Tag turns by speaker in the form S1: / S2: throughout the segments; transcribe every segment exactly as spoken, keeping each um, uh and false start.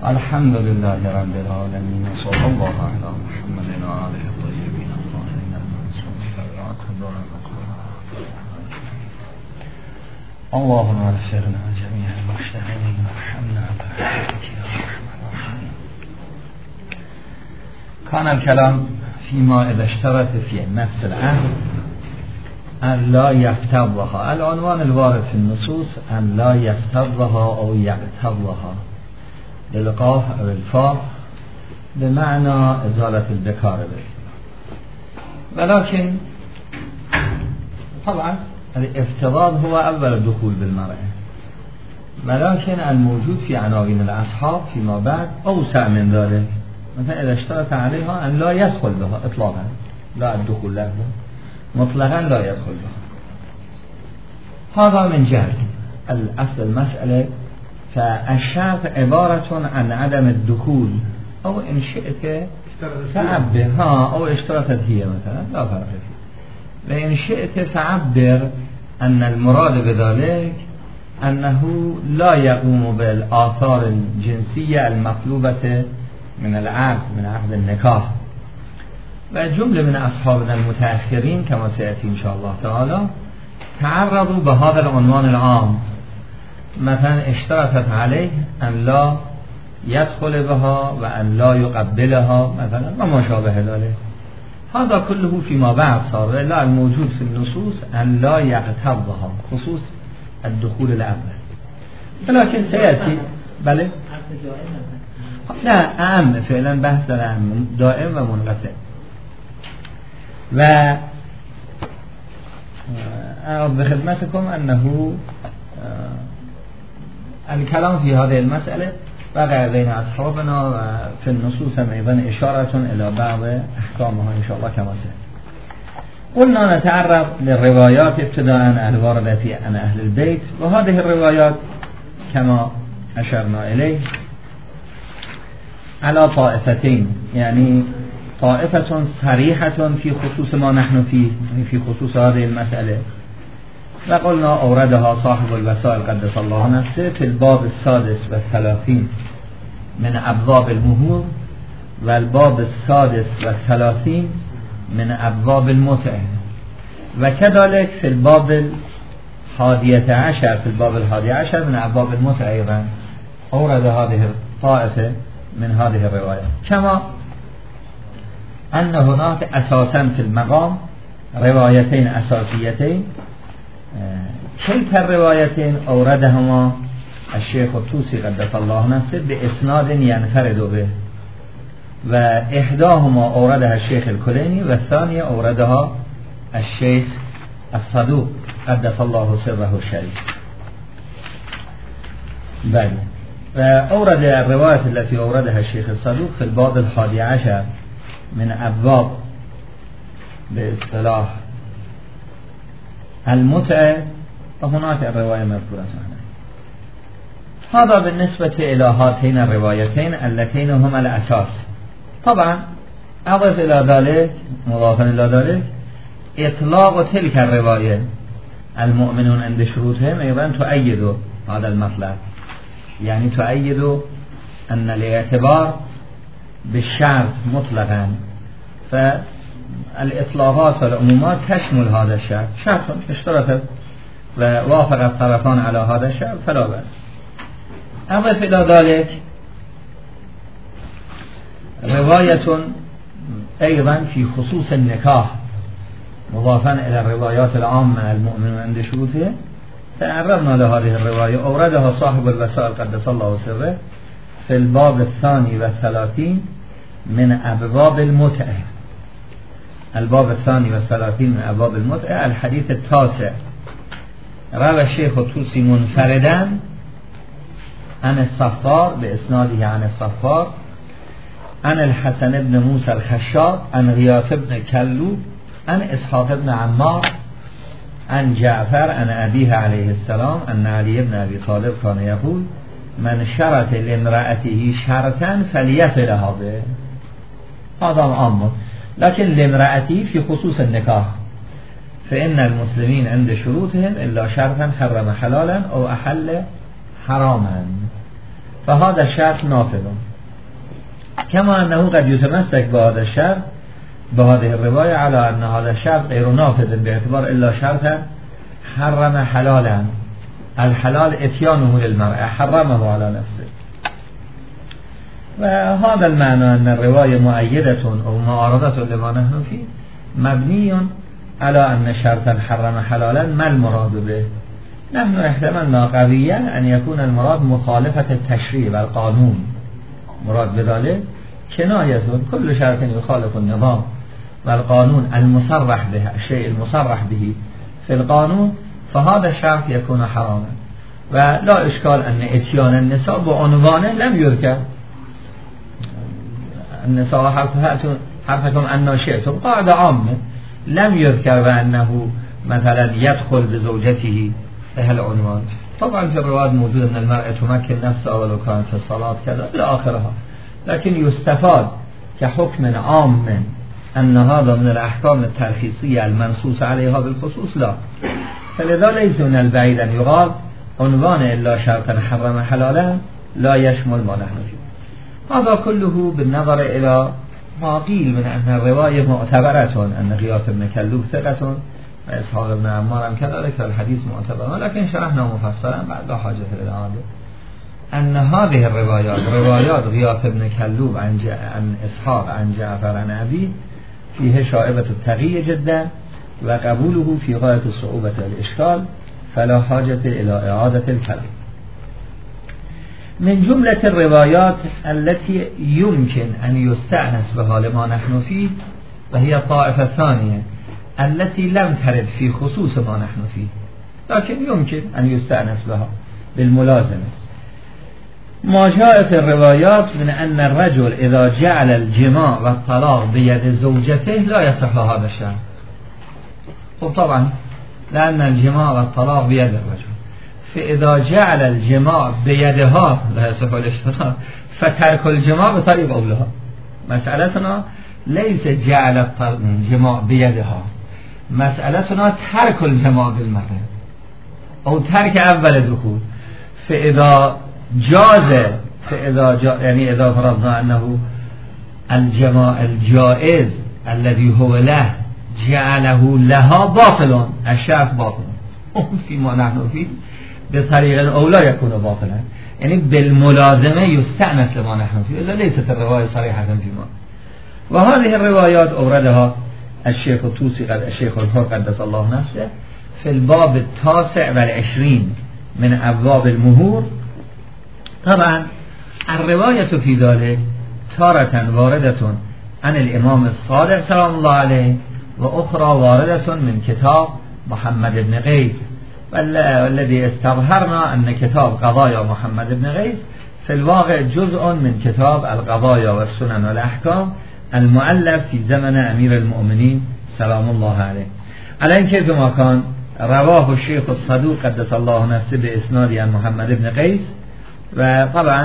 S1: الحمد لله رب العالمين صلى الله على محمد وآله الطيبين الطاهرين المعصومين. اللهم اغفرنا جميع المشتغلين وارحمنا برحمتك يا ارحم الراحمين. كان الكلام فيما اذا اشترط في نفس العهد أن لا يفتضها. العنوان الوارد في النصوص أن لا يفتضها أو يغتضها للقاف أو الفاء بمعنى إزالة الذكار به. ولكن طبعا الافتضاض هو أول الدخول بالمرأة، ولكن الموجود في عناوين الأصحاب فيما بعد أوسع من ذلك. مثلا إذا اشترط عليها أن لا يدخل بها إطلاقا، لا الدخول لها مطلقا لا يدخل بها. هذا من جهة الأصل المسألة. فالشرط عبارة عن عدم الدخول، أو إن شئت فعبر ها أو اشترطت هي مثلا لا فرق فيه، وإن شئت فعبر أن المراد بذلك أنه لا يقوم بالآثار الجنسية المطلوبة من العقد من عقد النكاح. وجملة من أصحابنا المتأخرين كما سيأتي إن شاء الله تعالى تعرضوا بهذا العنوان العام، مثلا اشترطت عليه أن لا يدخل بها وأن لا يقبلها مثلا وما شابه ذلك. هذا كله فيما بعد صار، لا الموجود في النصوص أن لا يغتضها خصوص الدخول الأول. ولكن سيأتي بله لا أهم فعلا بحث دائم دائم ومنقطع. و أعود بخدمتكم أنه الكلام في هذه المسألة وقع بين أصحابنا وفي النصوص أيضا إشارة إلى بعض أحكامها إن شاء الله كما سيأتي. قلنا نتعرض للروايات ابتداء الواردة عن أهل البيت، وهذه الروايات كما أشرنا إليه على طائفتين، يعني طائفة صريحة في خصوص ما نحن فيه، يعني في خصوص هذه المسألة. وقلنا أوردها صاحب الوسائل قدس الله نفسه في الباب السادس والثلاثين من أبواب المهور، والباب السادس والثلاثين من أبواب المتعة، وكذلك في الباب الحادية عشر في الباب الحادي عشر من أبواب المتعة أيضا أورد هذه الطائفة من هذه الرواية. كما أن هناك أساسا في المقام روايتين أساسيتين، كلتا الروايتين أوردهما الشيخ الطوسي قدس الله نفسه بإسناد ينفرد به، وإحداهما أوردها الشيخ الكليني والثانية أوردها الشيخ الصدوق قدس الله سره الشريف. بل وأورد الرواية التي أوردها الشيخ الصدوق في الباب الحادي عشر من أبواب باصطلاح المتعة، وهناك الرواية مذكورة هنا. هذا بالنسبة إلى هاتين الروايتين اللتين هما الأساس. طبعا أضف إلى ذلك مضافا إلى ذلك إطلاق تلك الرواية المؤمنون عند شروطهم أيضا تؤيد هذا المطلب، يعني تؤيد أن الاعتبار بالشرط مطلقا، فالإطلاقات والعمومات تشمل هذا الشرط. شرط اشترطت ووافق الطرفان على هذا الشرط فلا بأس. أضف إلى ذلك رواية أيضا في خصوص النكاح مضافا إلى الروايات العامة المؤمنون عند شروطه، تعرضنا لهذه الرواية. أوردها صاحب الوسائل قدس الله سره في الباب الثاني والثلاثين من أبواب المتعة. الباب الثاني والثلاثين من أبواب المتعة الحديث التاسع. روى الشيخ الطوسي منفردا عن الصفار بإسناده عن الصفار عن الحسن بن موسى الخشاب عن غياث بن كلو عن إسحاق بن عمار عن جعفر عن أبيه عليه السلام أن علي بن أبي طالب كان يقول من شرط لامرأته شرطا فليفعلها به. هذا عام، لكن لامرأته في خصوص النكاح، فإن المسلمين عند شروطهم إلا شرطا حرم حلالا أو أحل حراما. فهذا الشرط نافذ كما أنه قد يتمسك بهذا الشرط بهذه الرواية على أن هذا الشرط غير نافذ باعتبار إلا شرطا حرم حلالا الحلال اتيانه للمرأة حرمه على نفسه. وهذا المعنى أن الرواية مؤيدة أو معارضة لما نحن فيه مبني على أن شرطا حرم حلالا ما المراد به. نحن احتملنا قويا أن يكون المراد مخالفة التشريع والقانون، مراد بذلك كناية كل شرط يخالف النظام والقانون المصرح به، الشيء المصرح به في القانون، فهذا الشرط يكون حراما. ولا إشكال أن اتيان النساء بعنوانه لم يذكر، النساء حرفكم أن شئتم قاعدة عامة لم يذكر بأنه مثلا يدخل بزوجته في العنوان. طبعا في الروايات موجود أن المرأة تمكن نفسها ولو كانت في الصلاة كذا إلى آخرها، لكن يستفاد كحكم عام أن هذا من الأحكام الترخيصية المنصوص عليها بالخصوص لا. فلذا ليس من البعيد أن يقال عنوان إلا شرطا حرم حلالا لا يشمل ما نحن فيه. هذا كله بالنظر إلى ما قيل من أن الرواية معتبرة، أن غياث بن كلوب ثقة وإسحاق بن عمار هم كذلك الحديث معتبر، لكن شرحنا مفصلا بعد لا حاجة إلى الإعادة أن هذه الروايات روايات غياث بن كلوب عن, عن إسحاق عن جعفر عن أبيه فيه شائبة التغيير جدا وقبوله في غاية الصعوبة والإشكال، فلا حاجة إلى إعادة الكلام. من جملة الروايات التي يمكن أن يستأنس بها لما نحن فيه، وهي الطائفة الثانية التي لم ترد في خصوص ما نحن فيه، لكن يمكن أن يستأنس بها بالملازمة. ما جاء في الروايات من أن الرجل إذا جعل الجماع والطلاق بيد زوجته لا يصح هذا الشيء. وطبعا لأن الجماع والطلاق بيد الرجل، فإذا جعل الجماع بيدها لا يصح الاشتراك، فترك الجماع بطريق أولها. مسألتنا ليس جعل الجماع بيدها، مسألتنا ترك الجماع بالمرة أو ترك أول الدخول. فإذا جاز فإذا جا يعني إذا فرضنا أنه الجماع الجائز الذي هو له جعله لها باطلا، الشرط باطل فيما نحن فيه بطريق أولى يكون باطلا، يعني بالملازمة يستأنس لما نحن فيه، إذا ليست الرواية صريحة فيما. وهذه الروايات أوردها الشيخ الطوسي قد الشيخ الحر قدس الله نفسه في الباب التاسع والعشرين من أبواب المهور. طبعا الرواية في ذلك تارة واردة عن الإمام الصادق سلام الله عليه، وأخرى واردة من كتاب محمد بن قيس، والذي استظهرنا أن كتاب قضايا محمد بن قيس في الواقع جزء من كتاب القضايا والسنن والأحكام المؤلف في زمن أمير المؤمنين سلام الله عليه. على كيف ما كان رواه الشيخ الصدوق قدس الله نفسه بإسناد عن محمد بن قيس، وطبعا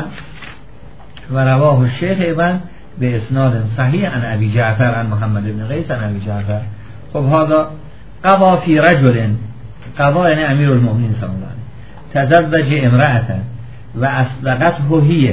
S1: ورواه الشيخ أيضا بإسناد صحيح عن أبي جعفر عن محمد بن قيس عن أبي جعفر. خب هذا قضى في رجل، قضى يعني أمير المؤمنين صلى الله عليه، تزوج امرأة وأصدقته هي،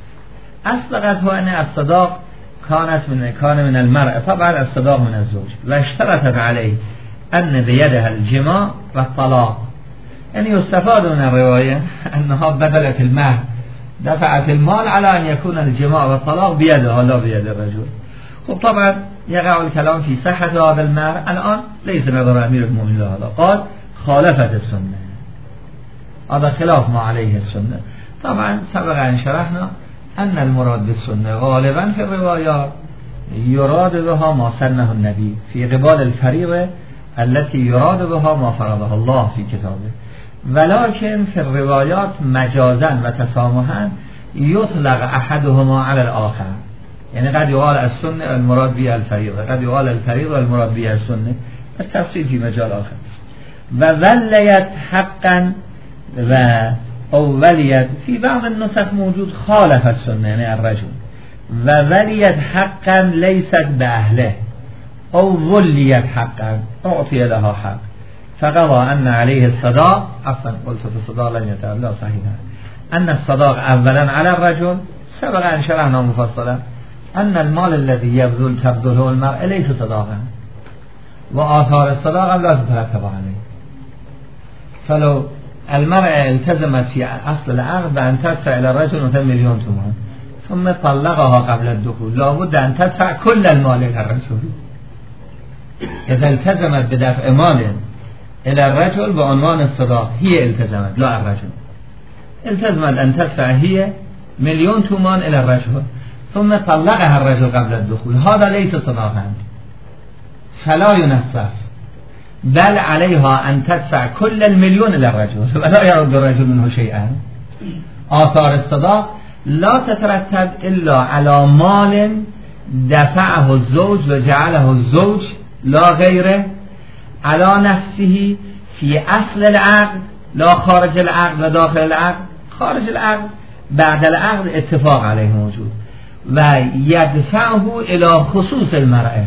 S1: أصدقته أن الصداق كانت من كان من المرأة، طبعا الصداق من الزوج، واشترطت عليه أن بيدها الجماع والطلاق. يعني يستفاد من الرواية أنها بذلت المال، دفعت المال على أن يكون الجماع والطلاق بيدها لا بيد الرجل. وطبعا يقع الكلام في صحة هذا المال الآن، ليس نظر أمير المؤمنين لهذا، قال خالفت السنة، هذا خلاف ما عليه السنة. طبعا سبق أن شرحنا أن المراد بالسنة غالبا في الروايات يراد بها ما سنه النبي في قبال الفريضة التي يراد بها ما فرضها الله في كتابه، ولكن في الروايات مجازا وتسامحا يطلق أحدهما على الآخر. يعني قد يقال السنة المراد بها الفريضة، قد يقال الفريضة المراد بها السنة، التفصيل في مجال آخر. ووليت حقا و أو وليت في بعض النسخ موجود خالف السنة يعني الرجل، ووليت حقا ليست بأهله، أو وليت حقا أعطي لها حق، فقضى أن عليه الصداق، عفوا قلت في الصداق لن يتعب لا صحيحا، ان الصداق اولا على الرجل سبق ان شرحنا مفصلا ان المال الذي يبذل تبذله المرأة ليس صداقا وآثار الصداق لا تترتب عليه. فلو المرأة التزمت في اصل العقد بان تدفع الى الرجل مثلا مليون تومان ثم طلقها قبل الدخول لابد ان تدفع كل المال الى الرجل. اذا التزمت بدفع مال الى الرجل بعنوان الصداق هي التزمت لا الرجل، التزمت ان تدفع هي مليون تومان الى الرجل ثم طلقها الرجل قبل الدخول، هذا ليس صداقا فلا ينصف، بل عليها ان تدفع كل المليون الى الرجل ولا يرد الرجل منه شيئا. آثار الصداق لا تترتب الا على مال دفعه الزوج وجعله الزوج لا غيره على نفسه في اصل العقد لا خارج العقد و داخل العقد. خارج العقد بعد العقد اتفاق عليه موجود و يدفعه الى خصوص المرأة،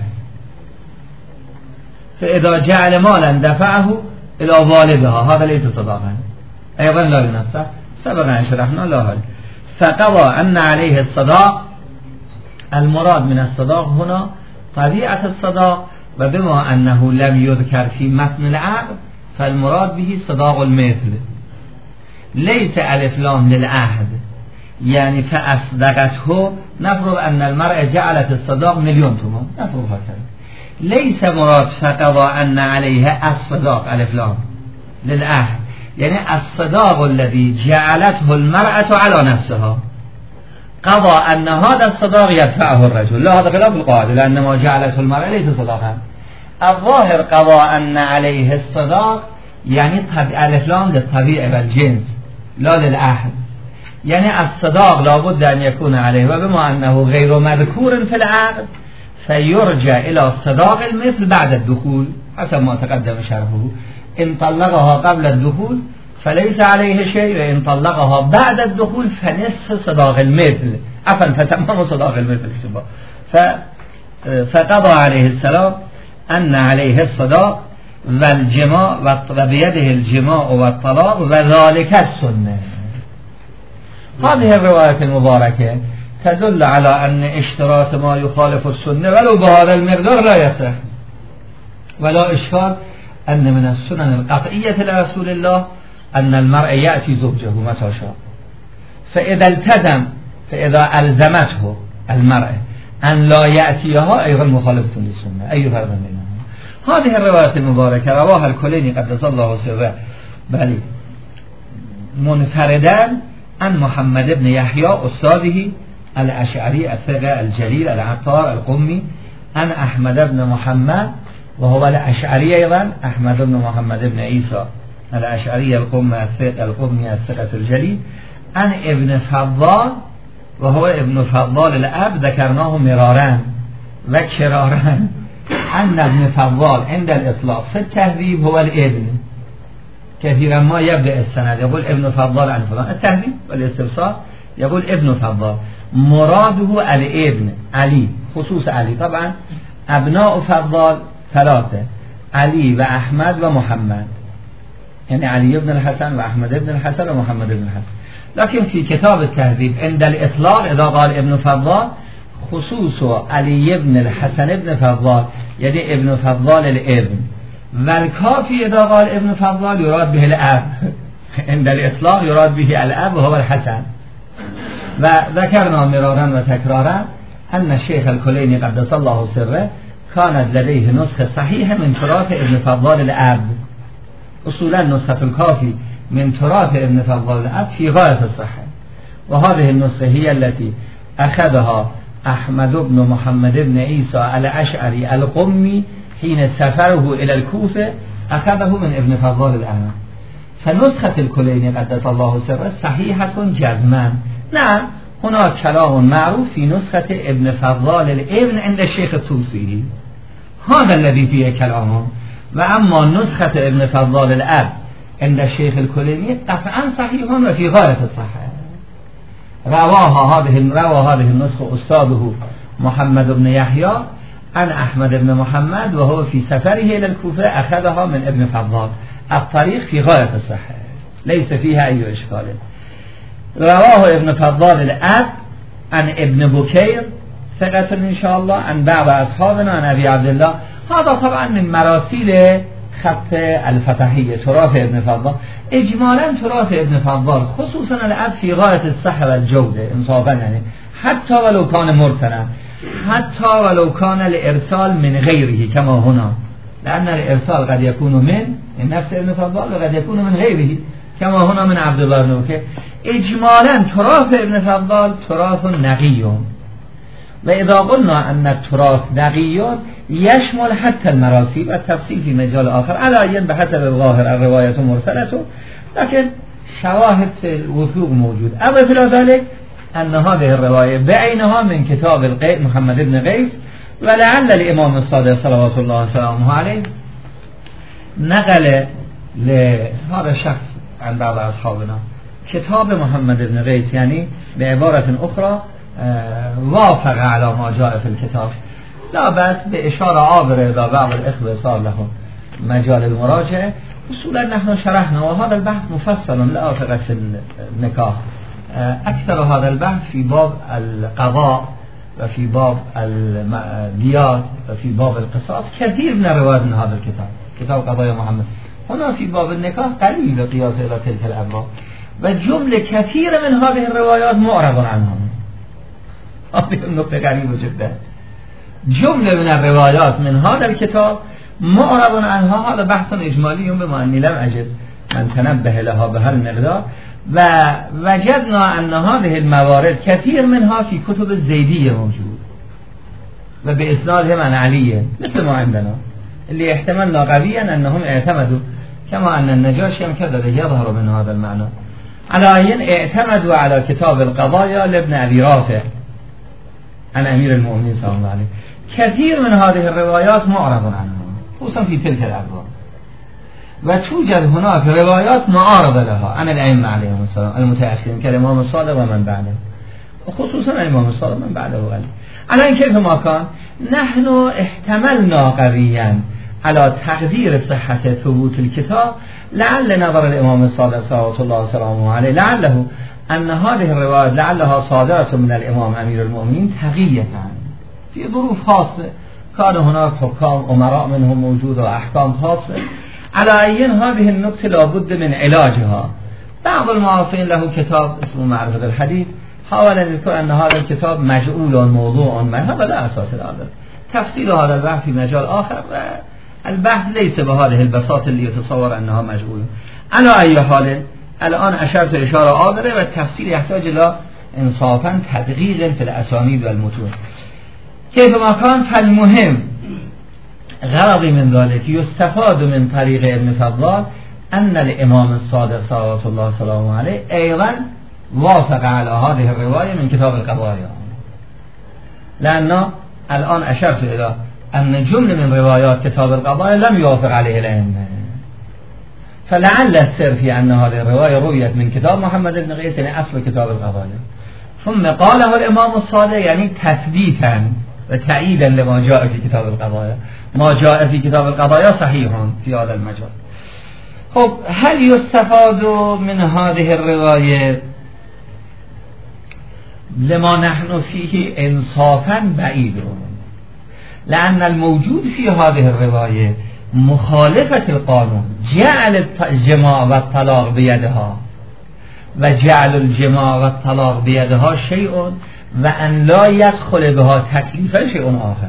S1: فاذا جعل مالا دفعه الى والدها هذا ليس صداقا ايضا لا ينصف. سبق ان شرحنا لا هل فقضى ان عليه الصداق. المراد من الصداق هنا طبيعة الصداق، وبما أنه لم يذكر في متن العقد فالمراد به صداق المثل، ليس ألف لام للعهد، يعني فأصدقته نفرض أن المرأة جعلت الصداق مليون تومان نفرض هكذا، ليس مراد فقضى أن عليها الصداق ألف لام للعهد، يعني الصداق الذي جعلته المرأة على نفسها قضى أن هذا الصداق يدفعه الرجل، لا هذا خلاف القاعدة لأن ما جعلته المرأة ليس صداقا. الظاهر قضى أن عليه الصداق يعني ألف لام للطبيعة والجنس لا للعهد، يعني الصداق لابد أن يكون عليه، وبما أنه غير مذكور في العقد فيرجع إلى صداق المثل بعد الدخول حسب ما تقدم شرحه. إن طلقها قبل الدخول فليس عليه شيء، وإن طلقها بعد الدخول فنصف صداق المثل عفوا فتمام صداق المثل. فقضى عليه السلام أن عليه الصداق والجماع وبيده الجماع والطلاق وذلك السنة. هذه الرواية المباركة تدل على أن اشتراط ما يخالف السنة ولو بهذا المقدار لا يصح، ولا إشكال أن من السنن القطعية لرسول الله أن المرء يأتي زوجه متى شاء، فإذا التزم فإذا ألزمته المرأة أن لا يأتيها أيضا مخالفة للسنة. أي فرق بينهم؟ هذه الرواية المباركة رواها الكليني قدس الله سره بل منفردا عن محمد بن يحيى أستاذه الأشعري الثقة الجليل العطار القمي عن أحمد بن محمد وهو الأشعري أيضا أحمد بن محمد بن عيسى الأشعري القمي الثقة القمي الثقة الجليل عن ابن فضال وهو ابن فضال الأب ذكرناه مرارا وكرارا أن ابن فضال عند الإطلاق في التهذيب هو الابن، كثيرا ما يبدأ السند يقول ابن فضال عن فلان، التهذيب والاستفسار يقول ابن فضال مراده الابن علي خصوص علي. طبعا أبناء فضال ثلاثة علي وأحمد ومحمد، يعني علي بن الحسن وأحمد بن الحسن ومحمد بن الحسن، لكن في كتاب التهذيب عند الإطلاق إذا قال ابن فضال خصوص علي بن الحسن بن فضال يعني ابن فضال الابن، والكافي إذا قال ابن فضال يراد به الأب عند الإطلاق يراد به الأب وهو الحسن. وذكرنا مرارا وتكرارا أن الشيخ الكليني قدس الله سره كانت لديه نسخة صحيحة من تراث ابن فضال الأب، أصولا نسخة الكافي من تراث ابن فضال الأب في غاية الصحة، وهذه النسخة هي التي أخذها أحمد بن محمد بن عيسى الأشعري القمي حين سفره إلى الكوفة أخذه من ابن فضال الأب. فنسخة الكليني قدس الله سره صحيحة جزما. نعم هناك كلام معروف في نسخة ابن فضال الابن عند الشيخ الطوسي، هذا الذي فيه كلامه، وأما نسخة ابن فضال الأب عند الشيخ الكليني قطعا صحيح وفي غاية الصحة. رواها هذه روى هذه النسخة أستاذه محمد بن يحيى عن أحمد بن محمد وهو في سفره إلى الكوفة أخذها من ابن فضال. الطريق في غاية الصحة ليس فيها أي إشكال. رواه ابن فضال الأب عن ابن بكير ثقة إن شاء الله عن بعض أصحابنا عن أبي عبد الله. هذا طبعا من مراسيل خط الفتحية تراث ابن فضال. اجمالا تراث ابن فضال خصوصا الأب في غاية الصحة والجودة انصافا، يعني حتى ولو كان مرسلا، حتى ولو كان الإرسال من غيره كما هنا، لأن الإرسال قد يكون من نفس ابن فضال وقد يكون من غيره كما هنا من عبد الله بن بكير. اجمالا تراث ابن فضال تراث نقي، وإذا قلنا أن التراث نقي يشمل حتى المراسيل والتفصيل في مجال آخر، على أين بحسب الظاهر الرواية مرسلة، لكن شواهد الوثوق موجود. أبدا ذلك أن هذه الرواية بعينها من كتاب القيس محمد بن قيس، ولعل الإمام الصادق صلوات الله وسلامه عليه نقل لهذا الشخص عن بعض أصحابنا كتاب محمد بن قيس، يعني بعبارة أخرى وافق على ما جاء في الكتاب. لا بأس بإشارة عابرة إذا بعض الإخوة صار له مجال المراجعة. أصولا نحن شرحنا وهذا البحث مفصل لا فقط في النكاح، أكثر هذا البحث في باب القضاء وفي باب الديات وفي باب القصاص، كثير من الروايات من هذا الكتاب كتاب قضايا محمد. هنا في باب النكاح قليل قياس إلى تلك الأبواب، وجملة كثيرة من هذه الروايات معرض عنها. هذه النقطة غريبة جدا، جملة من الروايات من هذا الكتاب معرض عنها. هذا بحث إجمالي بما أني لم أجد من تنبه لها بهالمقدار، ووجدنا أن هذه الموارد كثير منها في كتب الزيدية موجود وبإسنادهم عن علي، مثل ما عندنا اللي احتملنا قويا أنهم اعتمدوا، كما أن النجاشي كذا يظهر من هذا المعنى، على أين اعتمدوا على كتاب القضايا لابن أبي رافع عن أمير المؤمنين صلى الله عليه. كثير من هذه الروايات معرض عنها خصوصا في تلك الأبواب، وتوجد هناك روايات معارضة لها عن الأئمة عليهم السلام المتأخرين كالإمام الصادق ومن بعده، وخصوصا الإمام الصادق من بعده. على إن كيف ما كان نحن احتملنا قويا على تقدير صحة ثبوت الكتاب، لعل نظر الإمام الصادق صلى الله عليه عليه لعله أن هذه الروايات لعلها صادرة من الإمام أمير المؤمنين تقية في ظروف خاصة، كان هناك حكام أمراء منهم موجود وأحكام خاصة. على أين هذه النقطة لابد من علاجها. بعض المعاصرين له كتاب اسمه معرفة الحديث حاول أن يذكر أن هذا الكتاب مجعول موضوع ما، هذا لا أساس له. تفصيل هذا البحث في مجال آخر، البحث ليس بهذه البساطة اللي يتصور أنها مجعولة. على أي حال الآن أشرت إشارة آخرى، والتفصيل يحتاج إلى إنصافا تدقيق في الأسانيد والمتون. كيف ما كان، فالمهم غرضي من ذلك يستفاد من طريق ابن فضال أن الإمام الصادق صلوات الله وسلامه عليه أيضا وافق على هذه الرواية من كتاب القضايا، لأن الآن أشرت إلى أن جملة من روايات كتاب القضايا لم يوافق عليه الأئمة، فلعل السر في أن هذه الرواية رويت من كتاب محمد بن قيس يعني أصل كتاب القضايا، ثم قاله الإمام الصادق يعني تثبيتا وتأييدا لما جاء في كتاب القضايا. ما جاء في كتاب القضايا صحيح في هذا المجال. خب هل يستفاد من هذه الرواية؟ لما نحن فيه إنصافا بعيد، لأن الموجود في هذه الرواية مخالفة القانون، جعل الجماع والطلاق بيدها، وجعل الجماع والطلاق بيدها شيء وأن لا يدخل بها تكليفا شيء آخر.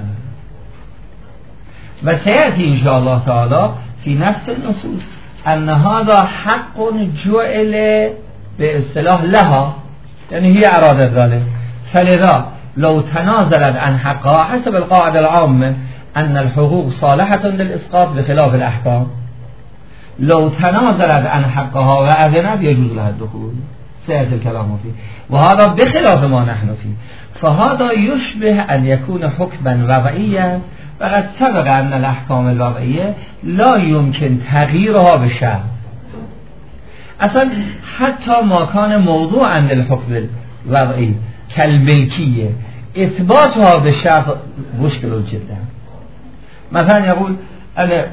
S1: وسيأتي إن شاء الله تعالى في نفس النصوص أن هذا حق جعل باصطلاح لها، يعني هي أرادت ذلك، فلذا لو تنازلت عن حقها حسب القاعدة العامة أن الحقوق صالحة للإسقاط بخلاف الأحكام، لو تنازلت عن حقها وأذنت يجوز لها الدخول، سيأتي الكلام فيه، وهذا بخلاف ما نحن فيه. فهذا يشبه أن يكون حكما وضعيا، وقد سبق أن الأحكام الوضعية لا يمكن تغييرها بالشرع. اصلا حتى ما كان موضوعا للحكم الوضعي كالملكية إثباتها بالشرع مشكل جدا. مثلا يقول أنا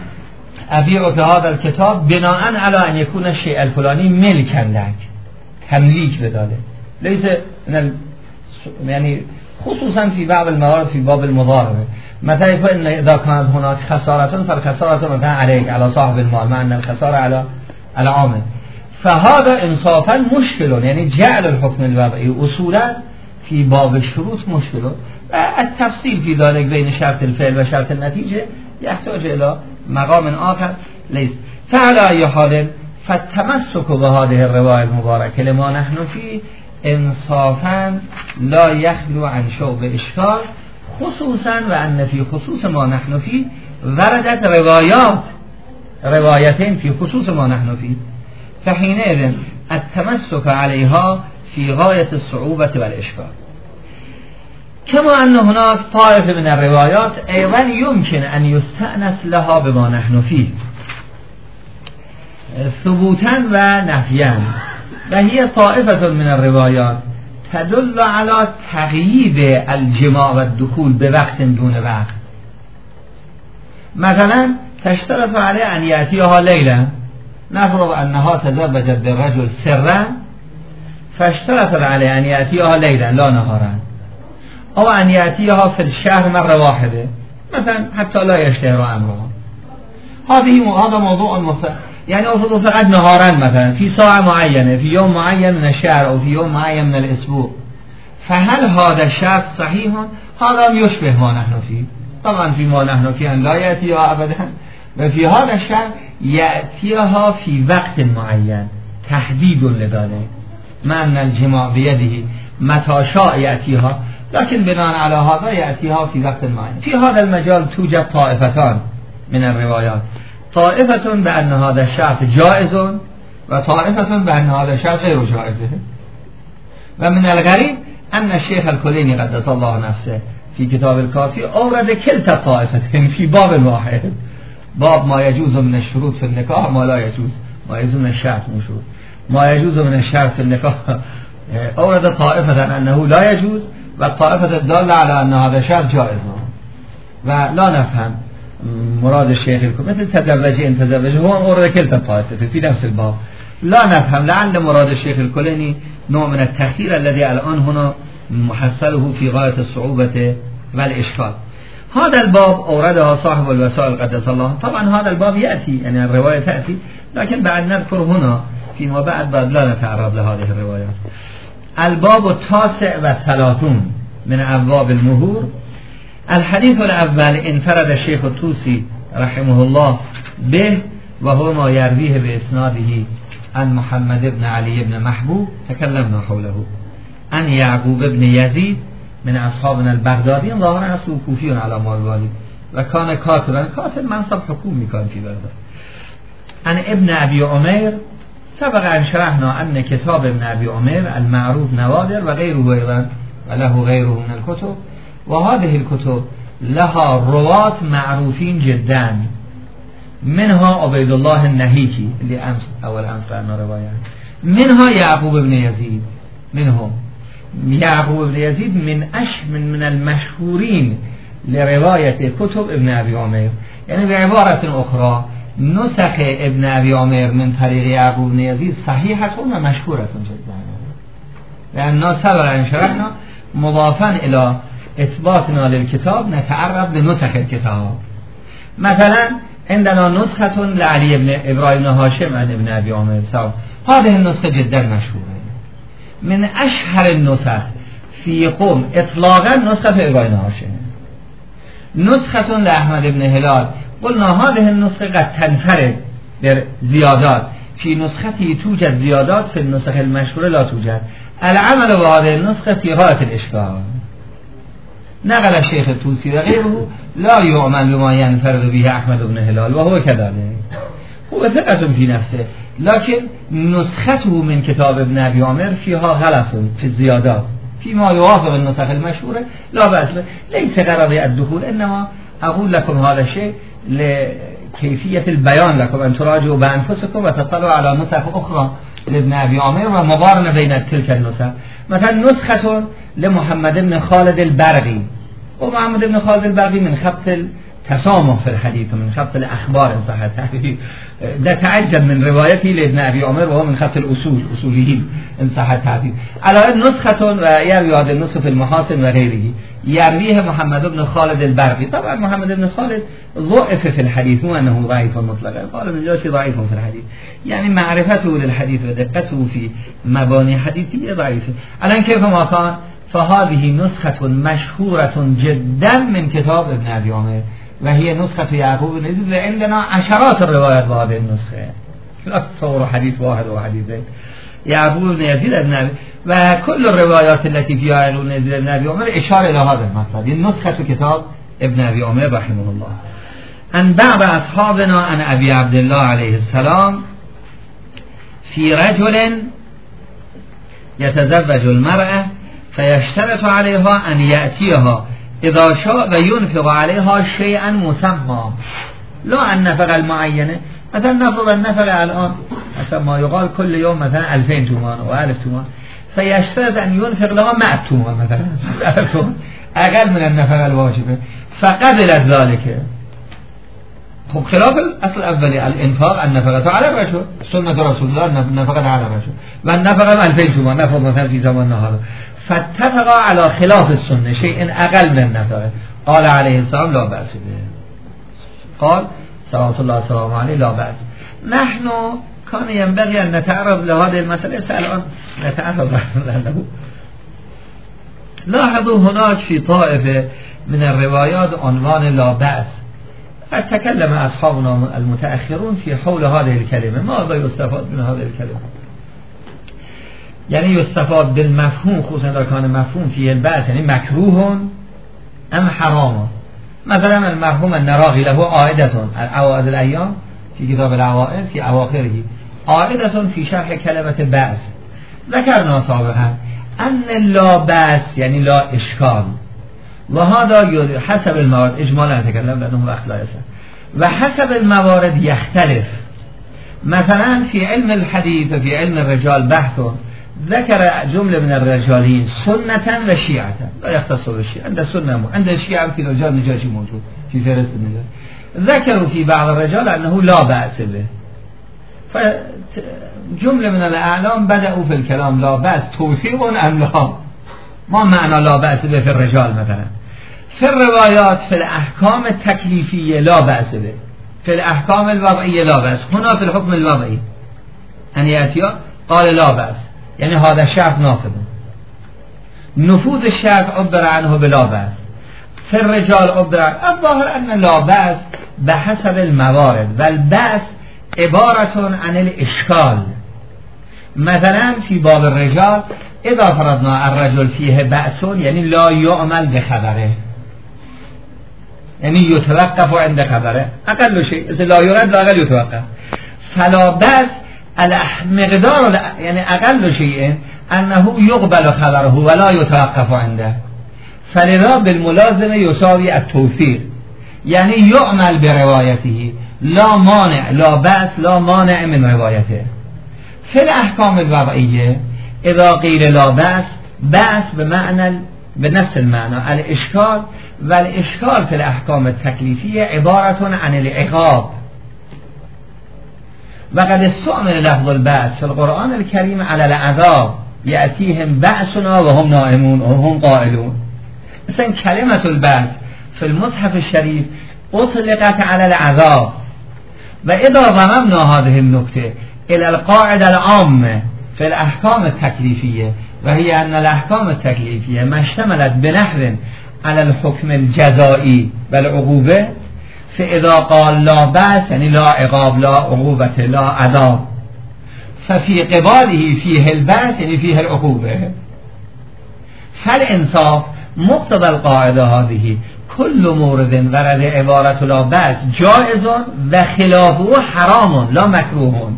S1: أبيعك هذا الكتاب بناء على أن يكون الشيء الفلاني ملكا لك، تملیک بداده لیس من يعني خصوصا في بعض الموارد في باب المضاربه مثلا يقول اذا كانت هناك خساره فالخساره مثلا عليك على صاحب المال مع ان الخساره على العامل فهذا انصافا مشكل يعني جعل الحكم الوضعي اصولا في باب الشروط مشكل التفصيل في ذلك بين شرط الفعل و شرط النتيجه يحتاج الى مقام آخر ليس فعلى أي حال فالتمسك بهذه الرواية المباركة لما نحن فيه انصافا لا يخلو عن شوب إشكال خصوصا وأن في خصوص ما نحن فيه وردت روايات روايتين في خصوص ما نحن فيه فحينئذ التمسك عليها في غاية الصعوبة والإشكال كما أن هناك طائفة من الروايات أيضا يمكن أن يستأنس لها بما نحن فيه ثبوتا ونفيا وهي طائفة من الروايات تدل على تغييب الجماع والدخول بوقت دون وقت مثلا تشترط عليه أن يأتيها ليلا نفرض أنها تزوجت بالرجل سرا فاشترط عليه أن يأتيها ليلا لا نهارا أو أن يأتيها في الشهر مرة واحدة مثلا حتى لا يشتهر أمرها هذه هذا موضوع مختلف يعني أفضل فقط نهارا مثلا في ساعة معينة في يوم معين من الشهر أو في يوم معين من الأسبوع فهل هذا الشرط صحيح؟ هذا يشبه ما نحن فيه طبعا في ما نحن فيه أن لا يأتيها أبدا وفي هذا الشرط يأتيها في وقت معين تحديد لذلك مع أن الجماع بيده متى شاء يأتيها لكن بناء على هذا يأتيها في وقت معين في هذا المجال توجد طائفتان من الروايات طائفة بأن هذا الشرط جائز وطائفة بأن هذا الشرط غير جائز ومن الغريب أن الشيخ الكليني قدس الله نفسه في كتاب الكافي أورد كلتا الطائفتين في باب واحد باب ما يجوز من الشروط في النكاح ما لا يجوز ما يجوز من الشرط من الشروط ما يجوز من الشرط في النكاح أورد طائفة أنه لا يجوز والطائفة الدالة على أن هذا شرط جائز ولا نفهم مراد الشيخ الكليني مثل تزوج إن تزوج هو أورد كلتا الطائفتين في نفس الباب لا نفهم لعل مراد الشيخ الكليني نوع من التأخير الذي الآن هنا محصله في غاية الصعوبة والإشكال هذا الباب أوردها صاحب الوسائل قدس الله طبعا هذا الباب يأتي يعني الرواية تأتي لكن بعد نذكر هنا فيما بعد بعد لا نتعرض لهذه الروايات الباب التاسع والثلاثون من أبواب المهور الحديث الأول انفرد الشيخ الطوسي رحمه الله به وهو ما يرويه بإسناده عن محمد بن علي بن محبوب تكلمنا حوله عن يعقوب بن يزيد من أصحابنا البغدادي ظاهرا أصله كوفي على ما الوالي وكان كاتبا كاتب منصب حكومي كان في بغداد عن ابن أبي عمير سبق أن شرحنا أن كتاب ابن أبي عمير المعروف نوادر وغيره أيضا وله غيره من الكتب وهذه الكتب لها رواة معروفين جدا منها عبيد الله النهيكي اللي أمس أول أمس لأنه رواية منها يعقوب بن يزيد منهم يعقوب بن يزيد من أش من من المشهورين لرواية كتب ابن أبي عمير يعني بعبارة أخرى نسخ ابن أبي عمير من طريق يعقوب بن يزيد صحيحة ومشهورة جدا لأننا سبق أن شرحنا مضافا إلى إثباتنا للكتاب نتعرض لنسخ الكتاب مثلا عندنا نسخة لعلي بن إبراهيم هاشم عن ابن أبي عمير هذه النسخة جدا مشهورة من أشهر النسخ في قوم إطلاقا نسخة إبراهيم هاشم نسخة لأحمد بن هلال قلنا هذه النسخة قد تنفرد بزيادات في نسختي توجد زيادات في النسخ المشهورة لا توجد العمل بهذه النسخة في غاية الإشكال نقل الشيخ الطوسي وغيره لا يؤمن بما ينفرد به أحمد بن هلال وهو كذلك هو ثقة في نفسه لكن نسخته من كتاب ابن أبي عمير فيها غلط في الزيادات فيما يوافق النسخ المشهورة لا بأس ليس غرضي الدخول إنما أقول لكم هذا الشيء لكيفية البيان لكم أن تراجعوا بأنفسكم وتطلعوا على نسخ أخرى لابن أبي عمير ومقارنة بين تلك النسخ مثلا نسخة لمحمد بن خالد البرقي ومحمد بن خالد البرقي من خط تسامح في الحديث من خط الأخبار إن صح التعبير. ده تعجب من روايته لابن أبي عمر وهو من خط الأصول أصوليين إن صح التعبير. على نسخة ويروي هذه النسخة في المحاسن وغيره يرويه محمد بن خالد البرقي. طبعا محمد بن خالد ضعف في الحديث، مو أنه ضعيف مطلقا، قال من جاش ضعيف في الحديث، يعني معرفته للحديث ودقته في مباني حديثية ضعيفة. الآن كيف ما كان فهذه نسخة مشهورة جدا من كتاب ابن أبي عمر وهي نسخة يعقوب بن يزيد، عندنا عشرات الروايات بهذه النسخة، لا تصور حديث واحد وحديثين. يعقوب بن يزيد ابن أبي وكل الروايات التي فيها يعقوب بن يزيد ابن أبي عمر إشارة إلى هذا المطلب. النسخة كتاب ابن أبي عمر رحمه الله. أن بعض أصحابنا عن أبي عبد الله عليه السلام في رجل يتزوج المرأة فيشترط عليها أن يأتيها إذا شاء وينفق عليها شيئا مسمى، لا النفقة المعينة. مثلا نفرض النفقة الآن مثلا ما يقال كل يوم مثلا ألفين تومان أو ألف تومان، فيشترط أن ينفق لها مئة تومان مثلا أقل من النفقة الواجبة، فقبلت ذلك. خب خلاف الأصل الأولي الإنفاق النفقة على الرجل، سنة رسول الله النفقة على الرجل، والنفقة ألفين تومان نفرض مثلا في زماننا هذا، فاتفق على خلاف السنة شيء أقل من النفقة. قال عليه السلام لا بأس به، قال صلوات الله وسلامه عليه لا بأس. نحن كان ينبغي أن نتعرض لهذه المسألة، الآن نتعرض له. لاحظوا هناك في طائفة من الروايات عنوان لا بأس. قد تكلم أصحابنا المتأخرون في حول هذه الكلمة، ماذا يستفاد من هذه الكلمة؟ يعني يستفاد بالمفهوم، خصوصا إذا كان مفهوم فيه البأس يعني مكروه أم حرام. مثلا المفهوم أن راغله عائدة عوائد الأيام في كتاب العوائد في أواخره عائدة في شرح كلمة بأس. ذكرنا سابقا أن لا بأس يعني لا إشكال، وهذا حسب الموارد إجمالا نتكلم لأنه وقت لا يسر، وحسب الموارد يختلف. مثلا في علم الحديث وفي علم الرجال بحث ذكر جملة من الرجالين سنة وشيعة، لا يختص بالشيعة، عند السنة عند الشيعة في رجال نجاشي موجود في فهرست النجاشي. ذكروا في بعض الرجال أنه لا بأس به، فجملة من الأعلام بدأوا في الكلام لا بأس توثيق أم لا، ما معنى لا بأس به في الرجال؟ مثلا في الروايات في الأحكام التكليفية لا بأس به، في الأحكام الوضعية لا بأس. هنا في الحكم الوضعي أن يأتي قال لا بأس، يعني هذا الشرط نافذ، نفوذ الشرط عبر عنه بلا بأس. في الرجال عبر عنه الظاهر أن لا بأس بحسب الموارد، بل بأس عبارة عن الإشكال. مثلا في باب الرجال إذا فرضنا الرجل فيه بأس يعني لا يعمل بخبره، يعني يتوقف عند خبره أقل شيء، لا يرد لا أقل يتوقف. فلا بأس مقدار يعني أقل شيء أنه يقبل خبره ولا يتوقف عنده، فلذا بالملازمة يساوي التوثيق، يعني يعمل بروايته، لا مانع لا بأس لا مانع من روايته. في الأحكام الوضعية إذا قيل لا بأس، بأس بمعنى بنفس المعنى الإشكال، والإشكال في الأحكام التكليفية عبارة عن العقاب. وقد استعمل لفظ البأس في القرآن الكريم على العذاب، يأتيهم بأسنا وهم نائمون وهم قائلون. مثلا كلمة البأس في المصحف الشريف أطلقت على العذاب. وإذا ضممنا هذه النكتة إلى القاعدة العامة في الأحكام التكليفية، وهي أن الأحكام التكليفية ما اشتملت بنحو على الحكم الجزائي والعقوبة، فإذا قال لا بأس يعني لا عقاب لا عقوبة لا عذاب، ففي قباله فيه البأس يعني فيه العقوبة. فالإنصاف مقتضى القاعدة هذه كل مورد ورد عبارة لا بأس جائز وخلافه حرام لا مكروه.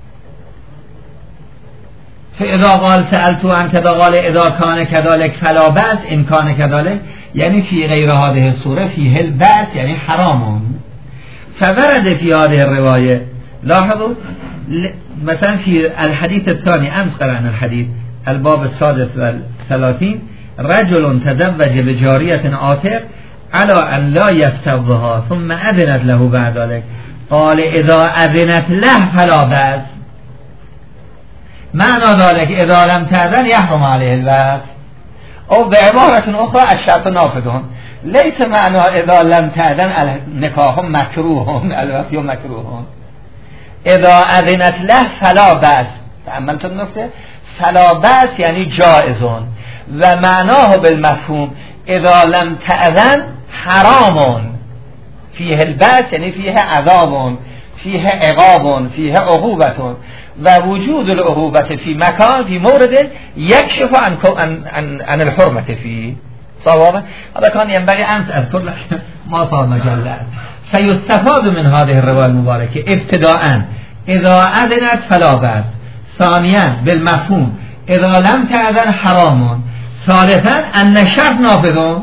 S1: فإذا قال سألت عن كذا قال إذا كان كذلك فلا بأس إن كان كذلك، يعني في غير هذه الصورة فيه البأس يعني حرام. فورد في هذه الرواية لاحظوا مثلا في الحديث الثاني أمس قرأنا الحديث الباب السادس والثلاثين، رجل تزوج بجارية عاتق علا ان لا یفتضها ثم اذنت له بعد ذلك قال اذا اذنت له فلا بأس. معنى ذلك اذا لم تأذن يحرم عليه البأس، او بعبارة اخرى الشرط نافذ. ليس معنى اذا لم تأذن النکاح مکروه الوقت مکروه، اذا اذنت له فلا بأس. تأملتم نکته؟ فلا بأس یعنی جائزون، و معناه بالمفهوم اذا لم تأذن حرام فیه البأس یعنی فیه عذاب فیه عقاب فیه عقوبت، و وجود العقوبت فی مکان فی مورد یکشف عن عن عن الحرمت فی صوابه. هذا كان ينبغي أن أذكر لك ما صار مجلة. فيستفاد من هذه الرواية المباركة ابتداء اذا اذنت فلا بأس، ثانيا بالمفهوم اذا لم تأذن حرام، ثالثا ان الشرط نافذ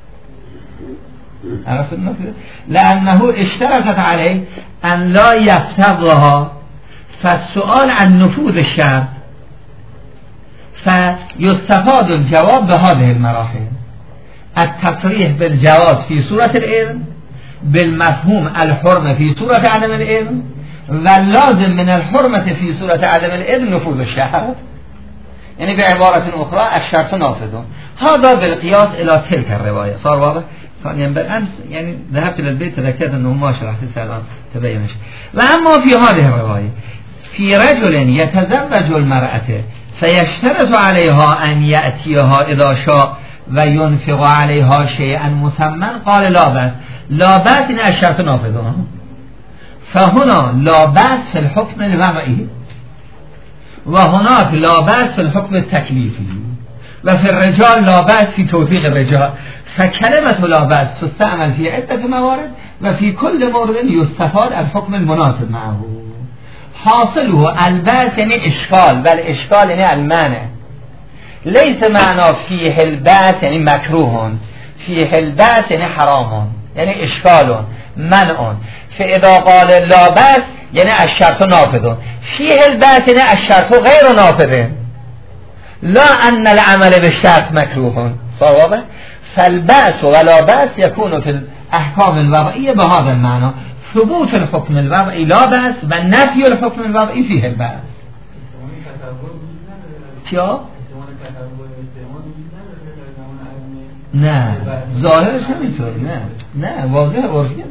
S1: لأنه اشترطت عليه أن لا يفتضها، فالسؤال عن نفوذ الشرط. فيستفاد الجواب بهذه المراحل: التصريح بالجواز في صورة الإذن، بالمفهوم الحرمة في صورة عدم الإذن، واللازم من الحرمة في صورة عدم الإذن نفوذ الشرط. يعني بعبارة أخرى الشرط نافذ. هذا بالقياس إلى تلك الرواية. صار واضح؟ كان ينبغي أمس يعني ذهبت إلى البيت تذكرت أنه ما شرحت السلام تبينش. وأما في هذه الرواية في رجل يتزوج المرأة فيشترط عليها أن يأتيها إذا شاء وينفق عليها شيئا مسمى، قال لا بأس. لا بأس إن الشرط نافذ. فهنا لا بأس في الحكم الوضعي، وهناك لا بأس في الحكم التكليفي، وفي الرجال لا بأس في توفيق الرجال. فكلمة لا بأس تستعمل في عدة موارد، وفي كل مورد يستفاد الحكم المناسب معه. حاصله البأس يعني إشكال، بل إشكال يعني المانع. ليس معنى فيه البأس يعني مكروه، فيه البأس يعني حرام، يعني إشكال منع. فإذا قال لا بأس يعني الشرط نافذ، فيه البأس يعني الشرط غير نافذ، لا أن العمل بالشرط مكروه. صوابه. فالبأس ولا بأس يكون في الأحكام الوضعية بهذا المعنى: ثبوت الحكم الوضعي لا بأس، ونفي الحكم الوضعي فيه البأس. چیا؟ نه ظاهرش همینطور. نه نه واضح عرفی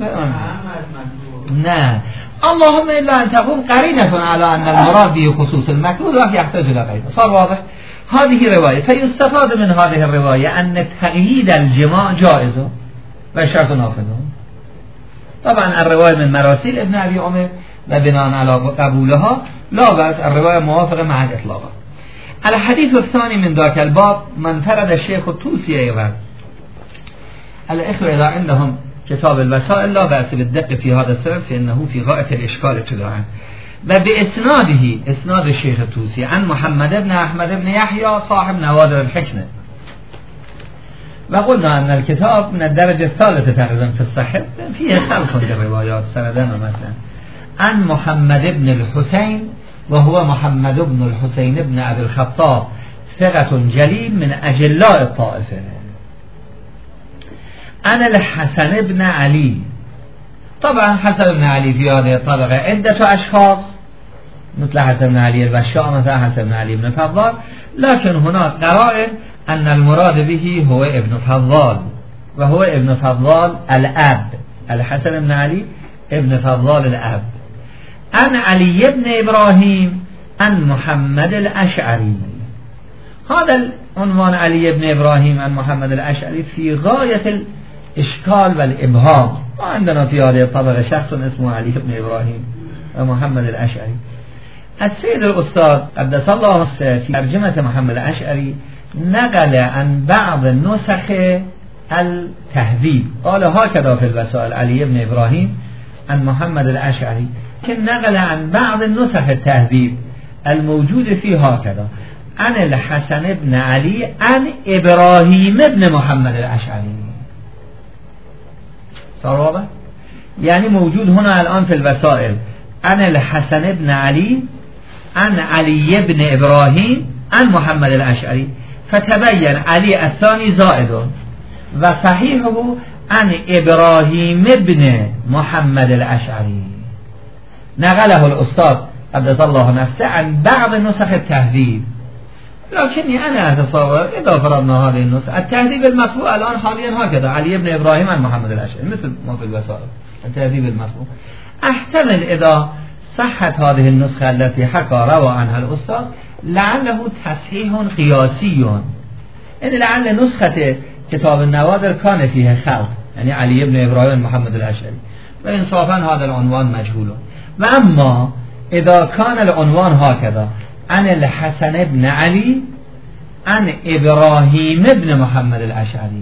S1: نه. اللهم الا ان تقوم قرینه على ان المراد به خصوص المكروه لا يحتاج الى غيره. صار واضح؟ هذه رواية. فيستفاد من هذه الرواية أن تقييد الجماع جائز والشرط نافذ. طبعا الرواية من مراسيل ابن أبي عمر وبناء على قبولها لا بأس. الرواية موافقة مع الإطلاق. الحديث الثاني من ذاك الباب من فرد الشيخ الطوسي أيضا. الإخوة إذا عندهم كتاب الوسائل لا بأس بالدقة في هذا السبب، فإنه في غاية الإشكال ابتداءً. وبإسناده إسناد الشيخ الطوسي عن محمد بن أحمد بن يحيى صاحب نوادر الحكمة. وقلنا أن الكتاب من الدرجة الثالثة تقريبا في الصحة، فيه خلق الروايات سندان مثلا عن محمد بن الحسين، وهو محمد بن الحسين بن أبي الخطاب ثقة جليل من أجلاء الطائفة. عن الحسن بن علي. طبعا حسن بن علي في هذه الطبقة عدة أشخاص مثل حسن بن علي البشار، مثل حسن بن علي بن فضال، لكن هناك قرائن أن المراد به هو ابن فضال، وهو ابن فضال الأب، الحسن بن علي ابن فضال الأب. عن علي بن إبراهيم عن محمد الأشعري. هذا العنوان علي بن إبراهيم عن محمد الأشعري في غاية الإشكال والإبهام. وعندنا في هذه الطبقة شخص اسمه علي بن إبراهيم ومحمد الأشعري. السيد الأستاذ قدس الله نفسه في ترجمة محمد الأشعري نقل عن بعض النسخ التهذيب، قال هكذا في الوسائل علي بن إبراهيم عن محمد الأشعري، لكن نقل عن بعض النسخ التهذيب الموجود فيه هكذا: عن الحسن بن علي عن إبراهيم بن محمد الأشعري. صار يعني موجود هنا الآن في الوسائل عن الحسن بن علي عن علي بن إبراهيم عن محمد الأشعري، فتبين علي الثاني زائد، وصحيحه عن ابراهیم ابن محمد الاشعری. نقله الاستاذ قدس الله نفسه عن بعض نسخ التهذيب، لكني أنا أتصور إذا فرضنا هذه النسخة التهذيب المرفوع الآن حاليا هكذا علي بن إبراهيم عن محمد الأشعري مثل ما في الوسائل التهذيب المرفوع. أحتمل إذا صحت هذه النسخة التي حكى روى عنها الأستاذ لعله تصحيح قياسي، يعني لعل نسخة كتاب النوادر كان فيها خلط، يعني علي بن إبراهيم محمد الأشعري، وإنصافا هذا العنوان مجهول. وأما إذا كان العنوان هكذا عن الحسن بن علي عن إبراهيم بن محمد الأشعري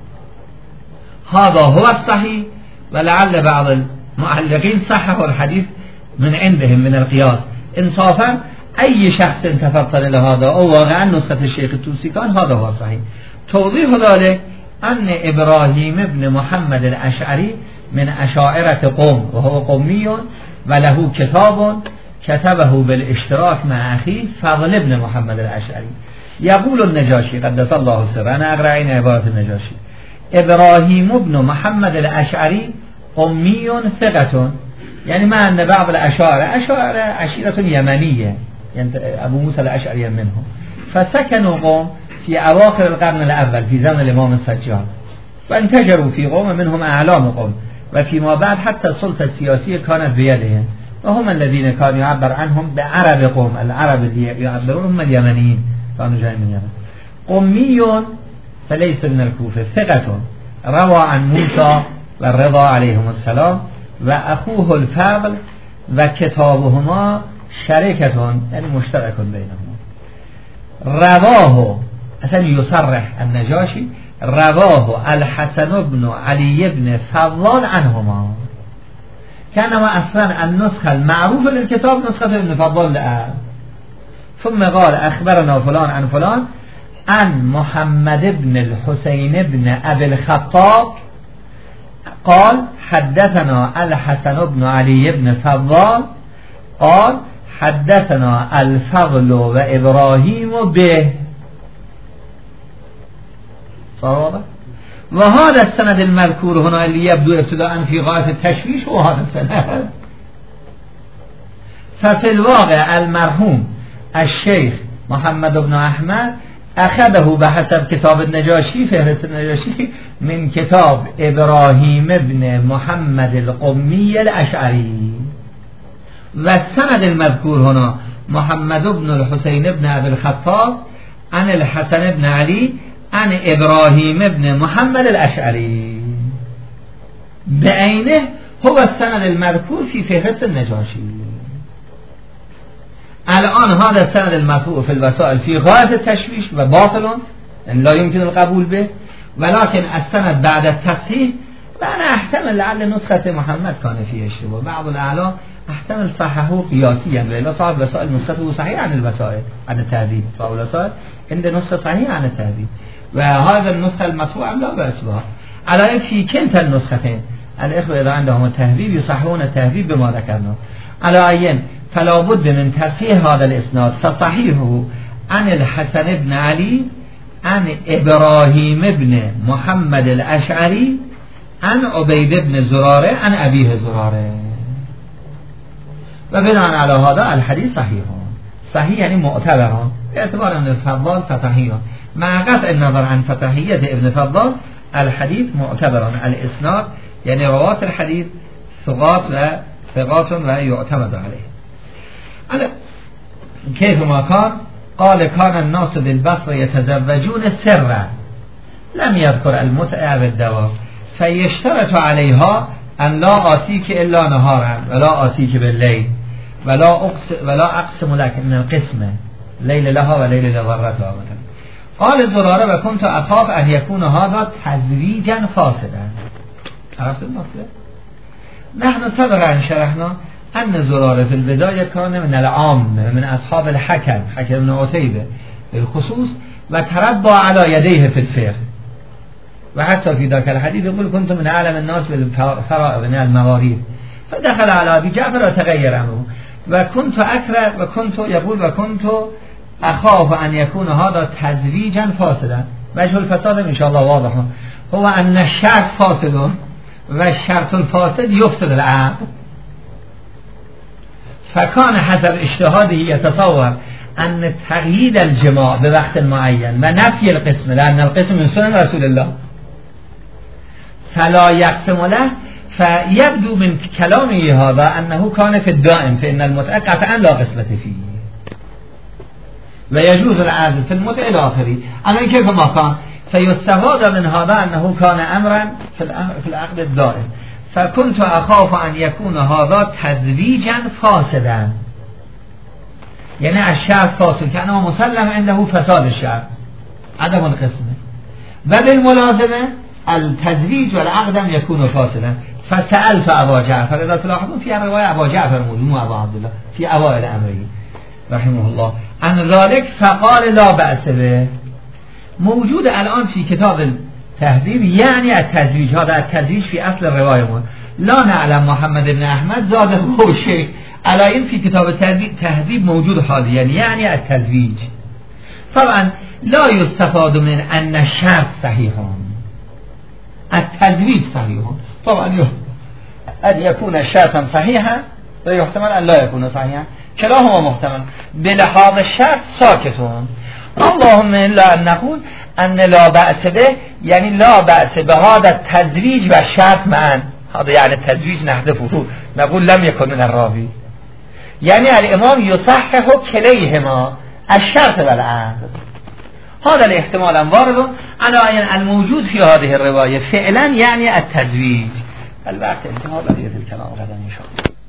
S1: هذا هو الصحيح، ولعل بعض المعلقين صححوا الحديث من عندهم من القياس. إنصافا أي شخص تفضل لهذا أو واقعا نسخة الشيخ الطوسي كان هذا هو الصحيح. توضيح ذلك أن إبراهيم بن محمد الأشعري من أشاعرة قوم، وهو قومي وله كتاب كتبه بالاشتراك مع أخيه فضل بن محمد الأشعري. يقول النجاشي قدس الله سره، أنا أقرأ عين عبارة النجاشي: إبراهيم بن محمد الأشعري أمي ثقة، يعني ما أن بعض الأشاعرة أشاعرة عشيرة يمنية، يعني أبو موسى الأشعري منهم، فسكنوا قوم في أواخر القرن الأول في زمن الإمام السجاد، وانتشروا في قوم منهم أعلام قوم، وفيما بعد حتى السلطة السياسية كانت بيدهم، وهم الذين كانوا يعبر عنهم بعرب قوم. العرب اللي يعبرون هم اليمنيين، كانوا جاي من اليمن. قمي فليس من الكوفة، ثقة روى عن موسى والرضا عليهم السلام وأخوه الفضل، وكتابهما شركة يعني مشترك بينهما. رواه اصلا يصرح النجاشي رواه الحسن بن علي بن فضال عنهما، كانما أصلا النسخة المعروفة للكتاب نسخة ابن فضال الآن. ثم قال أخبرنا فلان عن فلان عن محمد بن الحسين بن أبي الخطاب قال حدثنا الحسن بن علي بن فضال قال حدثنا الفضل وإبراهيم به. صوابه. وهذا السند المذكور هنا اللي يبدو ابتداء في غاية التشويش هو هذا السند. ففي الواقع المرحوم الشيخ محمد بن أحمد أخذه بحسب كتاب النجاشي فهرست النجاشي من كتاب إبراهيم بن محمد القمي الأشعري، والسند المذكور هنا محمد بن الحسين بن أبي الخطاب عن الحسن بن علي عن إبراهيم بن محمد الأشعري بعينه هو السند المذكور في فهرست النجاشي. الآن هذا السند المذكور في الوسائل في غاية التشويش وباطل لا يمكن القبول به، ولكن السند بعد التصحيح وأنا أحتمل لعل نسخة محمد كان فيه اشتباه، بعض الأعلام احتمل صححه قياسيا، وإلا صاحب وسائل نسخته صحيح عن الوسائل عن التهذيب، صاحب الوسائل عند نسخة صحيح عن التهذيب، وهذا النسخة المطبوعة لا بأس بها. على في كلتا النسختين الإخوة إذا عندهم التهذيب يصححون التهذيب بما ذكرنا. على أين فلا بد من تصحيح هذا الإسناد، فصحيحه عن الحسن بن علي عن إبراهيم بن محمد الأشعري عن عبيد بن زرارة عن أبيه زرارة، وبناء على هذا الحديث صحيح صحيح يعني معتبر اعتبار من الفضال فتحية، مع قطع النظر عن فتحية ابن فضال الحديث معتبر. الإسناد يعني رواة الحديث ثقات وثقات ويعتمد عليه. على كيف ما كان قال كان الناس بالبصر يتزوجون سرا، لم يذكر المتعة بالدواء، فيشترط عليها أن لا آتيك إلا نهارا ولا آتيك بالليل ولا أقسم, ولا أقسم لك من القسمة ليل لها وليل لغرتها. قال الزرارة وكنت أخاف أن يكون هذا تزويجا فاسدا. عرفت المطلب؟ نحن سبقا شرحنا أن زرارة في البداية كان من العام من أصحاب الحكم حكم بن عتيبة بالخصوص، وتربى على يديه في الفقه، وحتى في ذاك الحديث يقول كنت من أعلم الناس بالفرائض من المواريث، فدخل على أبي جعفر وتغير أمره، وكنت أكره وكنت يقول وكنت أخاف أن يكون هذا تزويجا فاسدا. وجه الفساد إن شاء الله واضح، هو ان الشرط فاسد و الشرط الفاسد يفسد العقد. فكان حسب اجتهاده يتصور ان تقييد الجماع بوقت معين و نفی القسم لان القسم من سنن رسول الله فلا يقسم له فيبدو من كلامه هذا انه كان في الدائم فان المتعة قطعا لا قسمة فيه ويجوز العزل في المتعة الى آخره. اما كيف ما كان فيستفاد من هذا انه كان امرا في العقد الدائم. فكنت اخاف ان يكون هذا تزويجا فاسدا، یعنی الشرط فاسد که انا مسلم عنده فساد الشرط عدم القسمه و بالملازمه التزویج والعقد يكون فاسدا. فسألت ابا جعفر اذا تلاحظون في روايه ابا جعفر موجود ابا عبدالله في اوائل امره رحمه الله عن ذلك فقال لا بأس به. موجود الان في کتاب التهذیب یعنی التزویج. هذا التزویج في اصل الروايه لا نعلم محمد بن احمد زاده هو شيخ على این في کتاب التهذیب موجود حاليا يعني التزویج. طبعا لا يستفاد من ان الشرط صحيح التزویج صحيح. طبعا ان يكون شرطا صحيحا و يحتمل ان لا يكون صحيحا كلاهما محتمل. بلحاظ الشرط ساكتون. اللهم الا ان نقول ان لا بأس به يعني لا بأس به هذا التزویج و شرط معا. هذا يعني التزويج نحذفه نقول لم يكن من الراوي يعني الامام يصحح كليهما الشرط والعقد. هذا الاحتمال وارد على الموجود في هذه الرواية فعلا يعني التزويج. الوقت انتهى بقية الكلام غدا ان شاء الله.